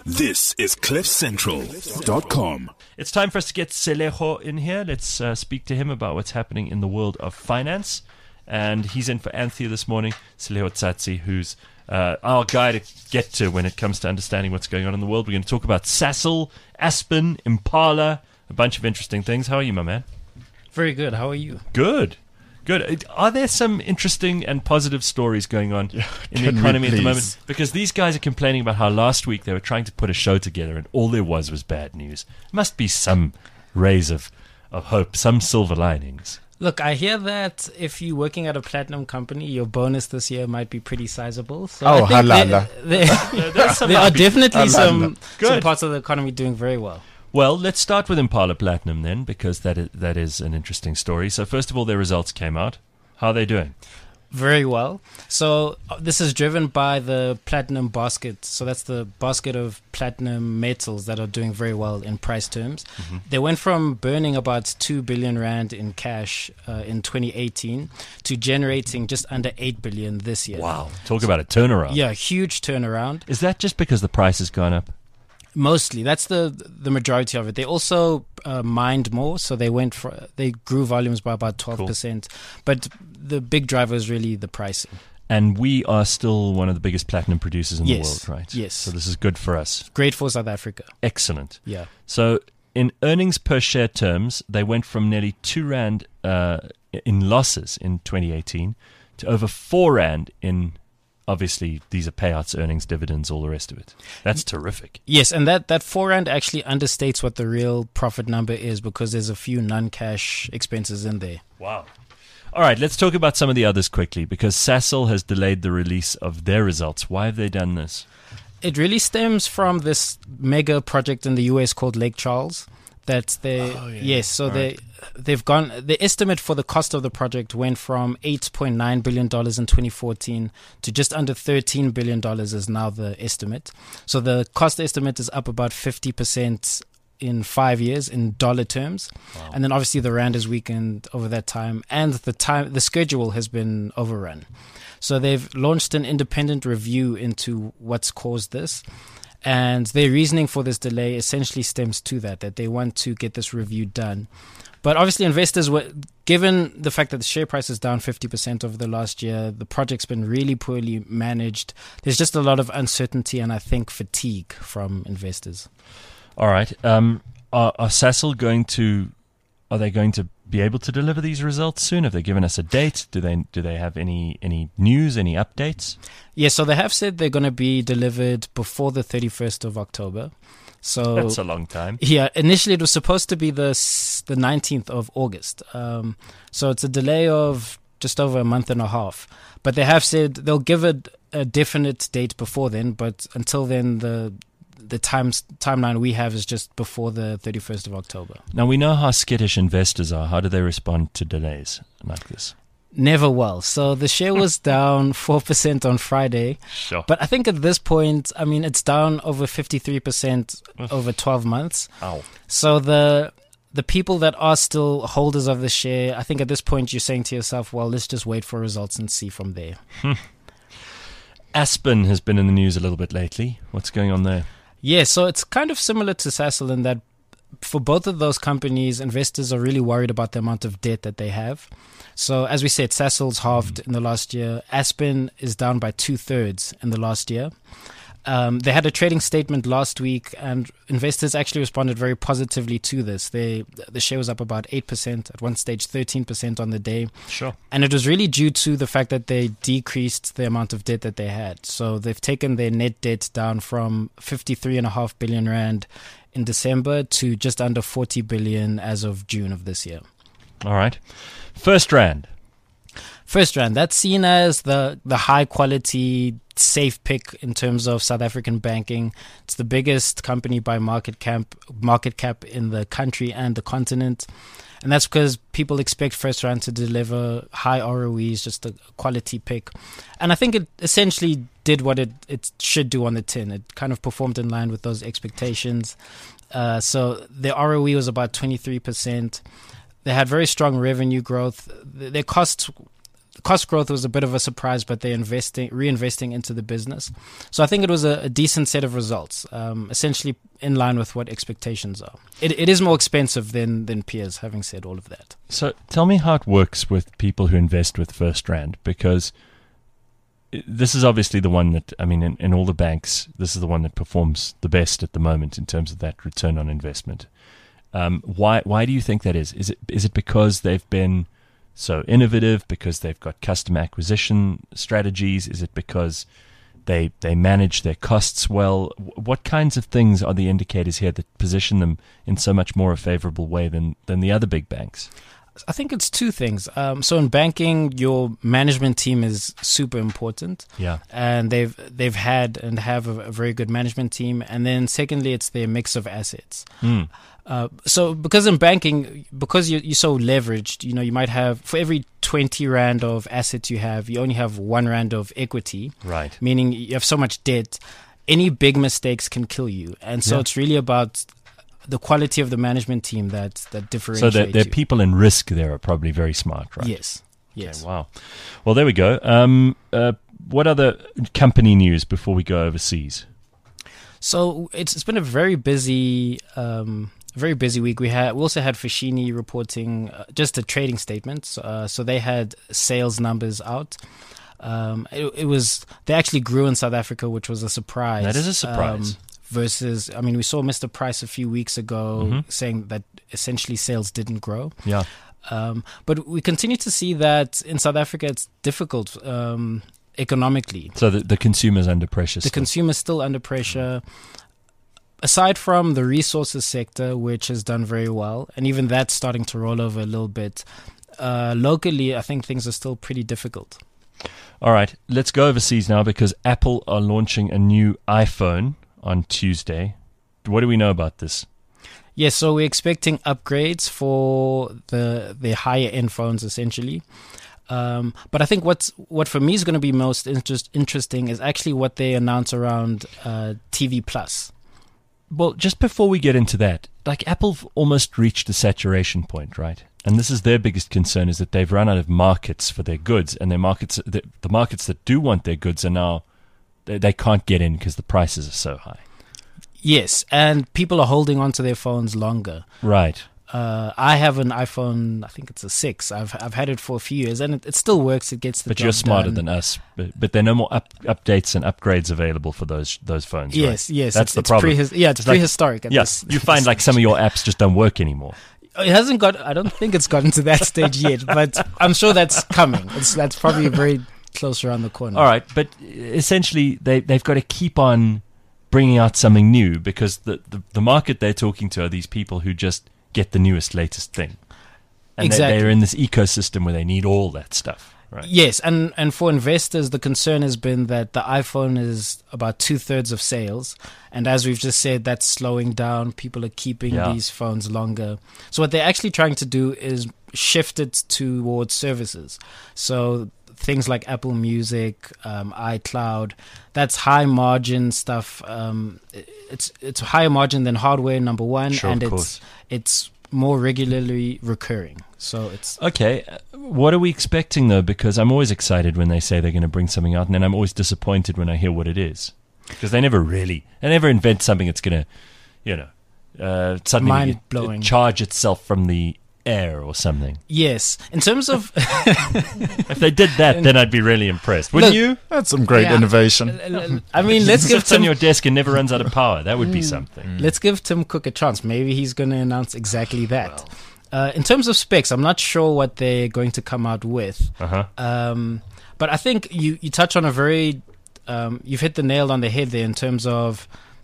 This is CliffCentral.com. It's time for us to get Seleho in here. Let's speak to him about what's happening in the world of finance. And he's in for Anthea this morning, Seleho Tsatsi, who's our guy to get to when it comes to understanding what's going on in the world. We're going to talk about Sasol, Aspen, Impala, a bunch of interesting things. How are you, my man? Very good. How are you? Good. Are there some interesting and positive stories going on in the economy at the moment? Because these guys are complaining about how last week they were trying to put a show together and all there was bad news. Must be some rays of hope, some silver linings. Look, I hear that if you're working at a platinum company, your bonus this year might be pretty sizable. So halala. There are definitely some parts of the economy doing very well. Well, let's start with Impala Platinum then, because that is an interesting story. So first of all, their results came out. How are they doing? Very well. So this is driven by the platinum basket. So that's the basket of platinum metals that are doing very well in price terms. Mm-hmm. They went from burning about 2 billion rand in cash in 2018 to generating just under 8 billion this year. Wow. Talk about a turnaround. Yeah, huge turnaround. Is that just because the price has gone up? Mostly, that's the majority of it. They also mined more, so they grew volumes by about 12%. Cool. But the big driver is really the pricing. And we are still one of the biggest platinum producers in the world, right? Yes. So this is good for us. Great for South Africa. Excellent. Yeah. So in earnings per share terms, they went from nearly 2 rand in losses in 2018 to over 4 rand in. Obviously, these are payouts, earnings, dividends, all the rest of it. That's terrific. Yes, and that 4 rand actually understates what the real profit number is because there's a few non-cash expenses in there. Wow. All right, let's talk about some of the others quickly because Sasol has delayed the release of their results. Why have they done this? It really stems from this mega project in the US called Lake Charles. They've gone. The estimate for the cost of the project went from $8.9 billion in 2014 to just under $13 billion is now the estimate. So the cost estimate is up about 50% in 5 years in dollar terms. Wow. And then obviously the rand has weakened over that time, and the schedule has been overrun. So they've launched an independent review into what's caused this. And their reasoning for this delay essentially stems to that they want to get this review done. But obviously investors were, given the fact that the share price is down 50% over the last year, the project's been really poorly managed. There's just a lot of uncertainty and I think fatigue from investors. All right. Are Sasol going to be able to deliver these results soon? Have they given us a date? Do they have any news, any updates? Yeah, so they have said they're going to be delivered before the 31st of October. So that's a long time. Yeah, initially it was supposed to be the 19th of August. So it's a delay of just over a month and a half. But they have said they'll give it a definite date before then, but until then the timeline we have is just before the 31st of October. Now, we know how skittish investors are. How do they respond to delays like this? Never well. So the share was down 4% on Friday. Sure. But I think at this point, I mean, it's down over 53% over 12 months. Ow. So the people that are still holders of the share, I think at this point you're saying to yourself, well, let's just wait for results and see from there. Aspen has been in the news a little bit lately. What's going on there? Yeah, so it's kind of similar to Sasol in that for both of those companies, investors are really worried about the amount of debt that they have. So as we said, Sasol's halved in the last year. Aspen is down by 2/3 in the last year. They had a trading statement last week, and investors actually responded very positively to this. The share was up about 8%, at one stage 13% on the day. Sure. And it was really due to the fact that they decreased the amount of debt that they had. So they've taken their net debt down from 53.5 billion rand in December to just under 40 billion as of June of this year. All right. FirstRand, that's seen as the high quality, safe pick in terms of South African banking. It's the biggest company by market cap in the country and the continent. And that's because people expect FirstRand to deliver high ROEs, just a quality pick. And I think it essentially did what it should do on the tin. It kind of performed in line with those expectations. So their ROE was about 23%. They had very strong revenue growth. Their costs cost growth was a bit of a surprise, but they're reinvesting into the business. So I think it was a decent set of results, essentially in line with what expectations are. It is more expensive than peers, having said all of that. So tell me how it works with people who invest with FirstRand, because this is obviously the one that, I mean, in all the banks, this is the one that performs the best at the moment in terms of that return on investment. Why do you think that is? Is it because they've been so innovative, because they've got customer acquisition strategies? Is it because they manage their costs well? What kinds of things are the indicators here that position them in so much more a favorable way than the other big banks? I think it's two things. So in banking, your management team is super important. Yeah. And they've had and have a very good management team. And then secondly, it's their mix of assets. So because in banking, because you're so leveraged, you might have, for every 20 Rand of assets you only have 1 Rand of equity. Right. Meaning you have so much debt. Any big mistakes can kill you. And so it's really about the quality of the management team that differentiates. So their people in risk there are probably very smart, right? Yes. Okay, wow. Well, there we go. What other company news before we go overseas? So it's been a very busy week. We also had Foschini reporting just a trading statement. So they had sales numbers out. They actually grew in South Africa, which was a surprise. That is a surprise. Versus, I mean, we saw Mr. Price a few weeks ago saying that essentially sales didn't grow. Yeah. But we continue to see that in South Africa it's difficult economically. So the consumer's under pressure. The consumer's still under pressure. Aside from the resources sector, which has done very well, and even that's starting to roll over a little bit, locally, I think things are still pretty difficult. All right, let's go overseas now, because Apple are launching a new iPhone on Tuesday. What do we know about this? Yes, so we're expecting upgrades for the higher end phones, essentially. But I think what for me is going to be most interesting is actually what they announce around TV Plus. Well, just before we get into that, like Apple almost reached a saturation point, right? And this is their biggest concern, is that they've run out of markets for their goods, and the markets that do want their goods are now, they can't get in because the prices are so high. Yes, and people are holding on to their phones longer. Right. I have an iPhone, I think it's a 6. I've had it for a few years, and it still works. It gets the job done. But you're smarter than us. But there are no more updates and upgrades available for those phones, yes, right? Yes. That's the problem. It's prehistoric. Yes, you find like some of your apps just don't work anymore. It hasn't got. I don't think it's gotten to that stage yet, but I'm sure that's coming. That's probably very close around the corner. All right, but essentially they've got to keep on bringing out something new, because the market they're talking to are these people who just get the newest, latest thing. And exactly. They're in this ecosystem where they need all that stuff. Right. Yes, and for investors, the concern has been that the iPhone is about 2/3 of sales. And as we've just said, that's slowing down. People are keeping these phones longer. So what they're actually trying to do is shift it towards services. So things like Apple Music, iCloud, that's high margin stuff. It's higher margin than hardware, number one, sure, and it's more regularly recurring. So it's okay. What are we expecting though? Because I'm always excited when they say they're going to bring something out, and then I'm always disappointed when I hear what it is, because they never invent something that's going to, suddenly mind-blowing. Charge itself from the air or something. Yes, in terms of if they did that, then I'd be really impressed. Wouldn't you? That's some great innovation. I mean, let's give Tim on Tim. your desk and never runs out of power. That would be something. Let's give Tim Cook a chance. Maybe he's going to announce exactly that. In terms of specs, I'm not sure what they're going to come out with. But I think you touch on a very you've hit the nail on the head there in terms of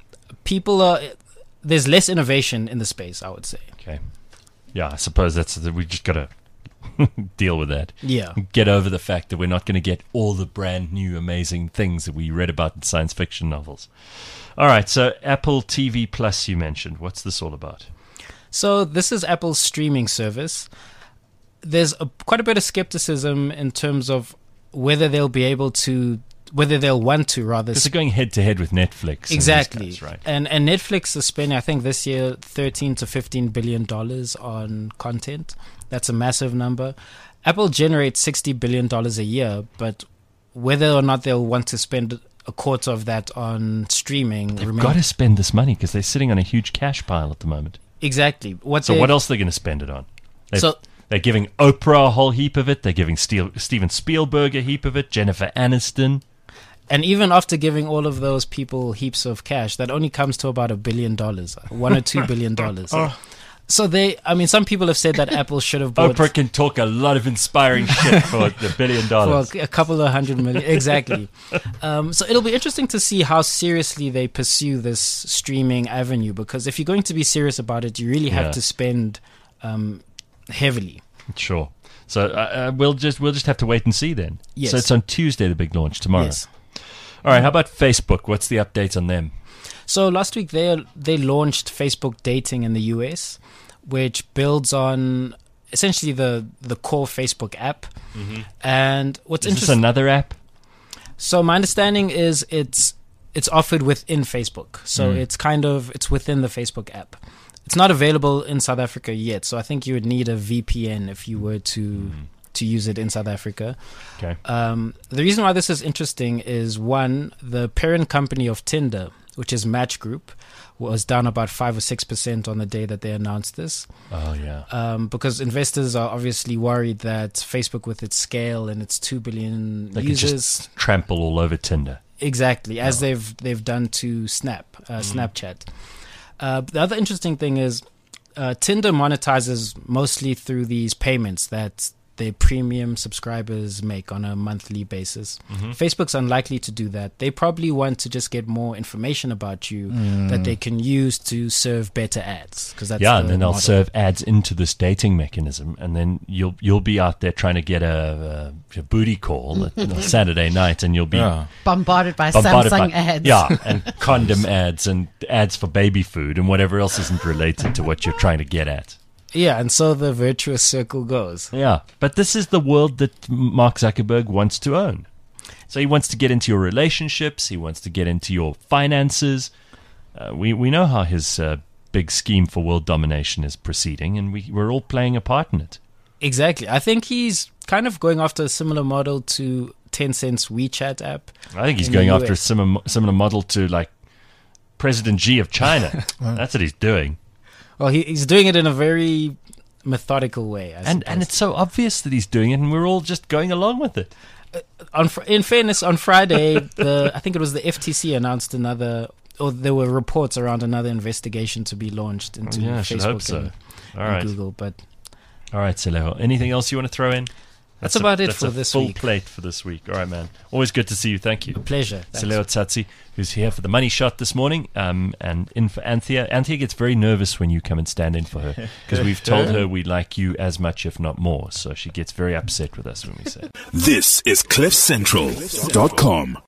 there's less innovation in the space, I would say. Okay. Yeah, I suppose we just got to deal with that. Yeah. Get over the fact that we're not going to get all the brand new amazing things that we read about in science fiction novels. All right, so Apple TV Plus you mentioned. What's this all about? So this is Apple's streaming service. There's quite a bit of skepticism in terms of whether they'll want to rather. Because they're going head to head with Netflix. Exactly. Guys, right? And Netflix is spending, I think, this year $13 to $15 billion on content. That's a massive number. Apple generates $60 billion a year, but whether or not they'll want to spend a quarter of that on streaming, they've got to spend this money because they're sitting on a huge cash pile at the moment. Exactly. So what else are they going to spend it on? They're giving Oprah a whole heap of it. They're giving Steven Spielberg a heap of it. Jennifer Aniston. And even after giving all of those people heaps of cash, that only comes to about $1 billion, $1 or $2 billion. So some people have said that Apple should have bought... Oprah can talk a lot of inspiring shit for the $1 billion. For a couple of $100 million, exactly. So it'll be interesting to see how seriously they pursue this streaming avenue, because if you're going to be serious about it, you really have to spend heavily. Sure. So we'll just have to wait and see then. Yes. So it's on Tuesday, the big launch, tomorrow. Yes. All right, how about Facebook? What's the update on them? So last week they launched Facebook Dating in the US, which builds on essentially the core Facebook app. Mm-hmm. And what's Is interesting... this another app? So my understanding is it's offered within Facebook. So it's within the Facebook app. It's not available in South Africa yet. So I think you would need a VPN if you were to use it in South Africa. Okay. The reason why this is interesting is, one, the parent company of Tinder, which is Match Group, was down about 5 or 6% on the day that they announced this. Oh, yeah. Because investors are obviously worried that Facebook, with its scale and its 2 billion they users, can just trample all over Tinder. Exactly, as they've done to Snapchat. The other interesting thing is Tinder monetizes mostly through these payments that their premium subscribers make on a monthly basis. Facebook's unlikely to do that. They probably want to just get more information about you that they can use to serve better ads. That's and then they'll serve ads into this dating mechanism, and then you'll be out there trying to get a booty call on a Saturday night, and you'll be bombarded by Samsung ads. Yeah, and condom ads and ads for baby food and whatever else isn't related to what you're trying to get at. Yeah, and so the virtuous circle goes. Yeah, but this is the world that Mark Zuckerberg wants to own. So he wants to get into your relationships. He wants to get into your finances. We know how his big scheme for world domination is proceeding, and we're all playing a part in it. Exactly. I think he's kind of going after a similar model to Tencent's WeChat app. I think he's going after a similar model to, like, President Xi of China. That's what he's doing. Well, he's doing it in a very methodical way. And it's so obvious that he's doing it, and we're all just going along with it. In fairness, on Friday, I think it was the FTC announced there were reports around another investigation to be launched into Facebook and Google. But all right, Seleho, anything else you want to throw in? That's about it for this week. Full plate for this week. All right, man. Always good to see you. Thank you. A pleasure. Seleho Tsatsi, who's here for the Money Shot this morning, and in for Anthea. Anthea gets very nervous when you come and stand in for her, because we've told her we like you as much, if not more. So she gets very upset with us when we say it. This is CliffCentral.com.